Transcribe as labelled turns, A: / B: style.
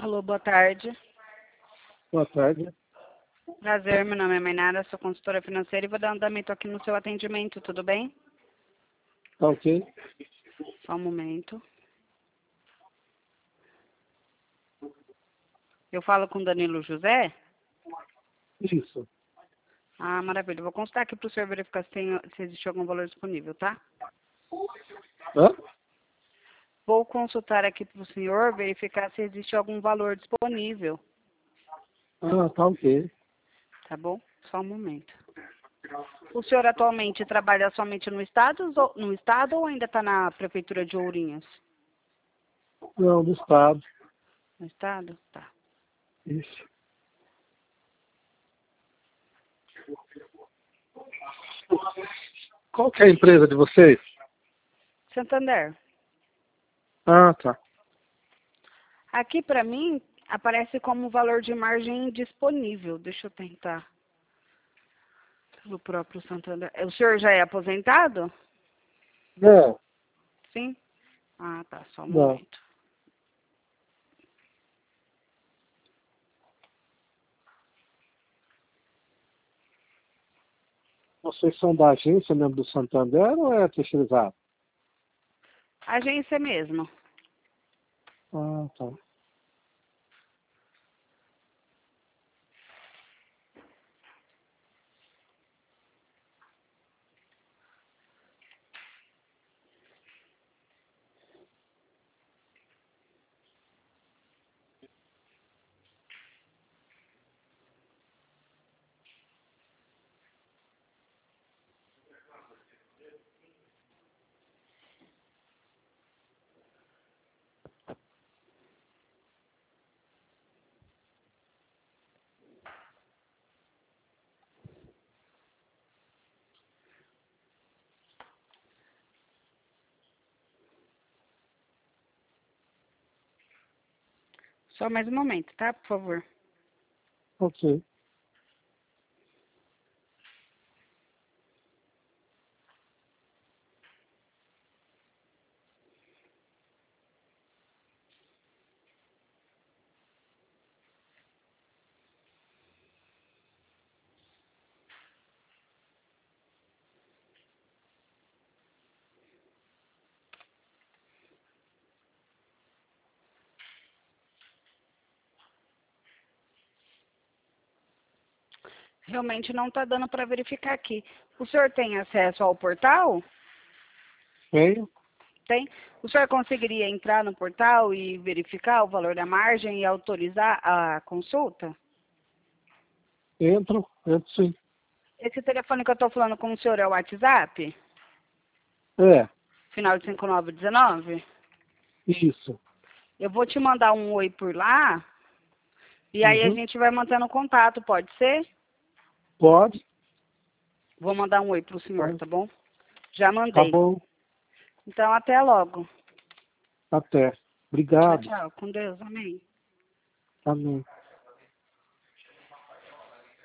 A: Alô, boa tarde.
B: Boa tarde.
A: Prazer, meu nome é Mainara, sou consultora financeira e vou dar andamento aqui no seu atendimento, tudo bem?
B: Tá ok?
A: Só um momento. Eu falo com Danilo José?
B: Isso.
A: Ah, maravilha. Vou consultar aqui para o senhor verificar se existe algum valor disponível, tá?
B: Hã?
A: Vou consultar aqui para o senhor verificar se existe algum valor disponível,
B: Ah, tá ok.
A: tá bom? Só um momento. O senhor atualmente trabalha somente no estado ou ainda está na prefeitura de Ourinhos?
B: Não, do estado.
A: No estado? Tá.
B: Isso. Qual que é a empresa de vocês?
A: Santander.
B: Ah, tá.
A: Aqui para mim aparece como valor de margem disponível. Deixa eu tentar. Pelo próprio Santander. O senhor já é aposentado?
B: Não,
A: Sim? Ah, tá. Só um
B: não.
A: momento.
B: Vocês são da agência mesmo do Santander ou é terceirizado?
A: Agência mesmo.
B: Ah, tá.
A: Só mais um momento, tá? Por favor.
B: Ok.
A: Realmente não está dando para verificar aqui. O senhor tem acesso ao portal?
B: Tenho?
A: Tem? O senhor conseguiria entrar no portal e verificar o valor da margem e autorizar a consulta?
B: Entro sim.
A: Esse telefone que eu estou falando com o senhor é o WhatsApp?
B: É,
A: Final de 5919?
B: isso.
A: Eu vou te mandar um oi por lá e aí a
B: Uhum.
A: gente vai mantendo contato, pode ser?
B: Pode?
A: Vou mandar um oi para o senhor,
B: Tá,
A: tá bom? Já
B: tá
A: mandei.
B: bom.
A: Então, até logo.
B: Até.
A: Tchau,
B: Obrigado.
A: tchau. Com Deus. Amém.
B: Amém.